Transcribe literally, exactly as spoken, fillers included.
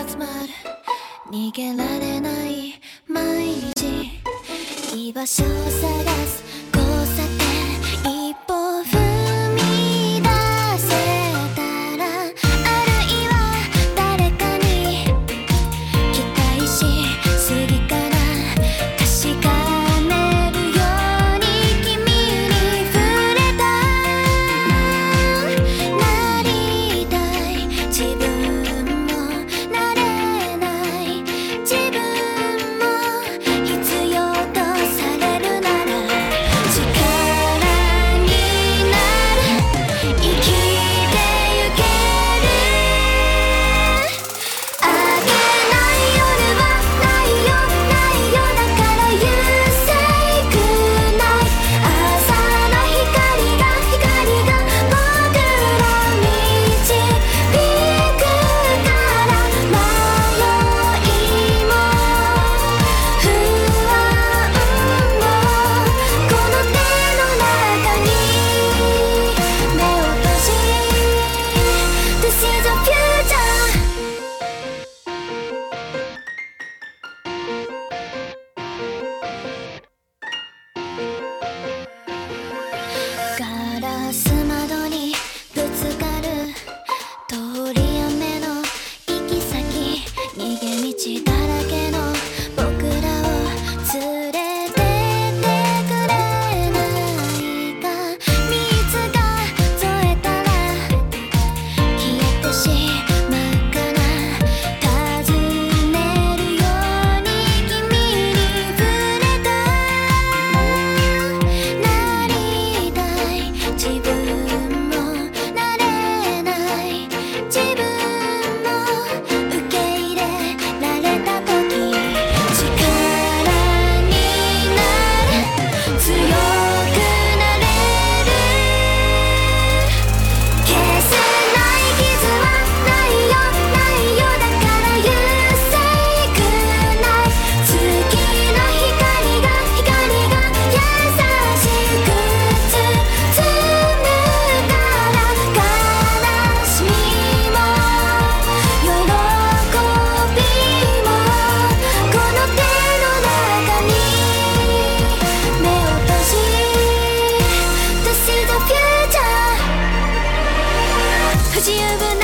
集まる逃げられない毎日居場所を探す交差点一歩踏み出せたらあるいは誰かに期待しすぎかな確かめるように君に触れたなりたい自分もなれない自分も必要とされるなら力になる生きてゆけるあげない夜はないよないよだから優勢くない朝の光が光が僕ら導くから迷いも不安もこの手の中に目を閉じ This is the future ガラス窓にぶつかる通り雨の行き先逃げ道だらけの僕らを連れてってくれないか水が添えたら消えてしまうかな尋ねるように君に触れたなりたい自分もなれない自分も受け入れられた時力になる強くなれる消せない傷はないよないよだから優勢くない月の光が光が優しく包むから悲しみも喜びもこの手の中に目を閉じ This is the future 不自由な